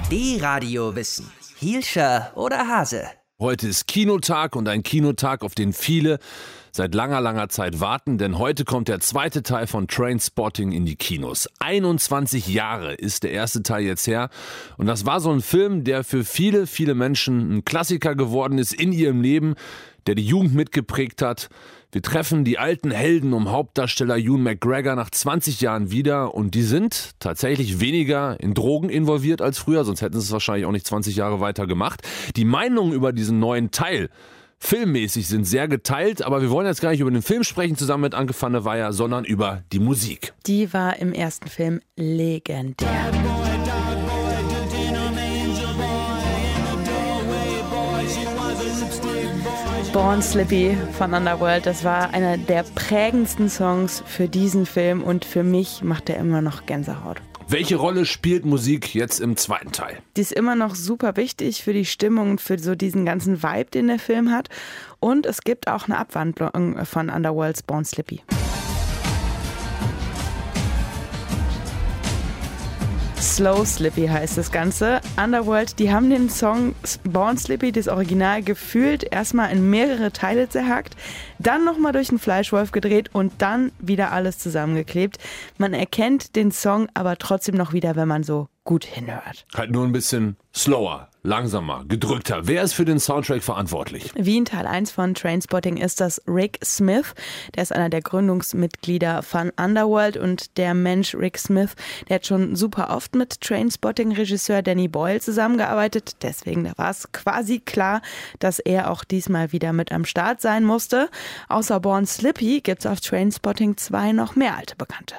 D-Radio Wissen. Hielscher oder Hase? Heute ist Kinotag und ein Kinotag, auf den viele seit langer Zeit warten, denn heute kommt der zweite Teil von Trainspotting in die Kinos. 21 Jahre ist der erste Teil jetzt her und das war so ein Film, der für viele Menschen ein Klassiker geworden ist in ihrem Leben, der die Jugend mitgeprägt hat. Wir treffen die alten Helden um Hauptdarsteller Ewan McGregor nach 20 Jahren wieder und die sind tatsächlich weniger in Drogen involviert als früher, sonst hätten sie es wahrscheinlich auch nicht 20 Jahre weiter gemacht. Die Meinungen über diesen neuen Teil filmmäßig sind sehr geteilt, aber wir wollen jetzt gar nicht über den Film sprechen, zusammen mit Anke van der Weyer, sondern über die Musik. Die war im ersten Film legendär. Born Slippy von Underworld, das war einer der prägendsten Songs für diesen Film und für mich macht er immer noch Gänsehaut. Welche Rolle spielt Musik jetzt im zweiten Teil? Die ist immer noch super wichtig für die Stimmung und für so diesen ganzen Vibe, den der Film hat. Und es gibt auch eine Abwandlung von Underworlds Born Slippy. Slow Slippy heißt das Ganze. Underworld, die haben den Song Born Slippy, das Original, gefühlt erstmal in mehrere Teile zerhackt, dann nochmal durch einen Fleischwolf gedreht und dann wieder alles zusammengeklebt. Man erkennt den Song aber trotzdem noch wieder, wenn man so gut hinhört. Halt nur ein bisschen slower, langsamer, gedrückter. Wer ist für den Soundtrack verantwortlich? Wie in Teil 1 von Trainspotting ist das Rick Smith. Der ist einer der Gründungsmitglieder von Underworld und der Mensch Rick Smith, der hat schon super oft mit Trainspotting-Regisseur Danny Boyle zusammengearbeitet. Deswegen da war es quasi klar, dass er auch diesmal wieder mit am Start sein musste. Außer Born Slippy gibt es auf Trainspotting 2 noch mehr alte Bekannte.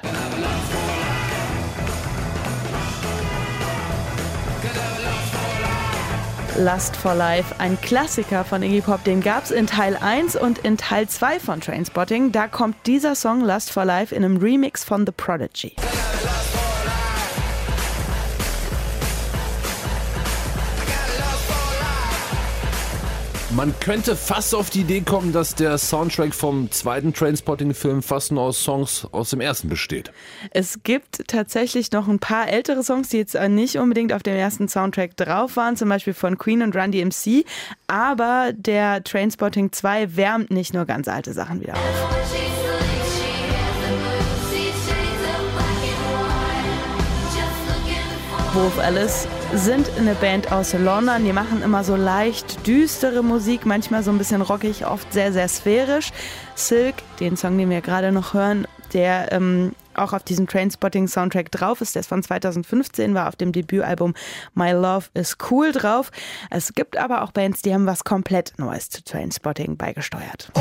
Lust for Life, ein Klassiker von Iggy Pop, den gab es in Teil 1 und in Teil 2 von Trainspotting. Da kommt dieser Song Lust for Life in einem Remix von The Prodigy. Man könnte fast auf die Idee kommen, dass der Soundtrack vom zweiten Trainspotting-Film fast nur aus Songs aus dem ersten besteht. Es gibt tatsächlich noch ein paar ältere Songs, die jetzt nicht unbedingt auf dem ersten Soundtrack drauf waren, zum Beispiel von Queen und Run DMC, aber der Trainspotting 2 wärmt nicht nur ganz alte Sachen wieder auf. Wolf Alice sind eine Band aus London, die machen immer so leicht düstere Musik, manchmal so ein bisschen rockig, oft sehr sphärisch. Silk, den Song, den wir gerade noch hören, der auch auf diesem Trainspotting-Soundtrack drauf ist, der ist von 2015, war auf dem Debütalbum My Love is Cool drauf. Es gibt aber auch Bands, die haben was komplett Neues zu Trainspotting beigesteuert.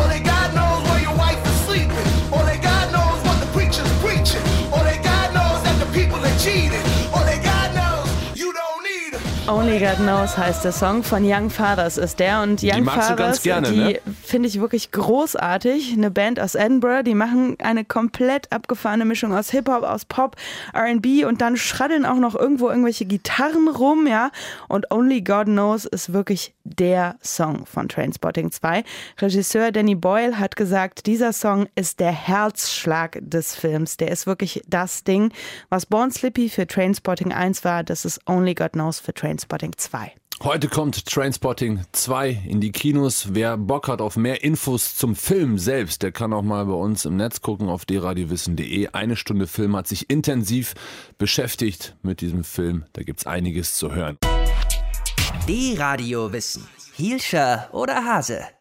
Only God Knows heißt der Song, von Young Fathers ist der. Und Young Fathers, die finde ich wirklich großartig. Eine Band aus Edinburgh, die machen eine komplett abgefahrene Mischung aus Hip-Hop, aus Pop, R&B und dann schraddeln auch noch irgendwo irgendwelche Gitarren rum, ja. Und Only God Knows ist wirklich der Song von Trainspotting 2. Regisseur Danny Boyle hat gesagt, dieser Song ist der Herzschlag des Films. Der ist wirklich das Ding. Was Born Slippy für Trainspotting 1 war, das ist Only God Knows für Trainspotting 2. Heute kommt Trainspotting 2 in die Kinos. Wer Bock hat auf mehr Infos zum Film selbst, der kann auch mal bei uns im Netz gucken auf dradiowissen.de. 1 Stunde Film hat sich intensiv beschäftigt mit diesem Film. Da gibt's einiges zu hören. D-Radio Wissen. Hielscher oder Hase?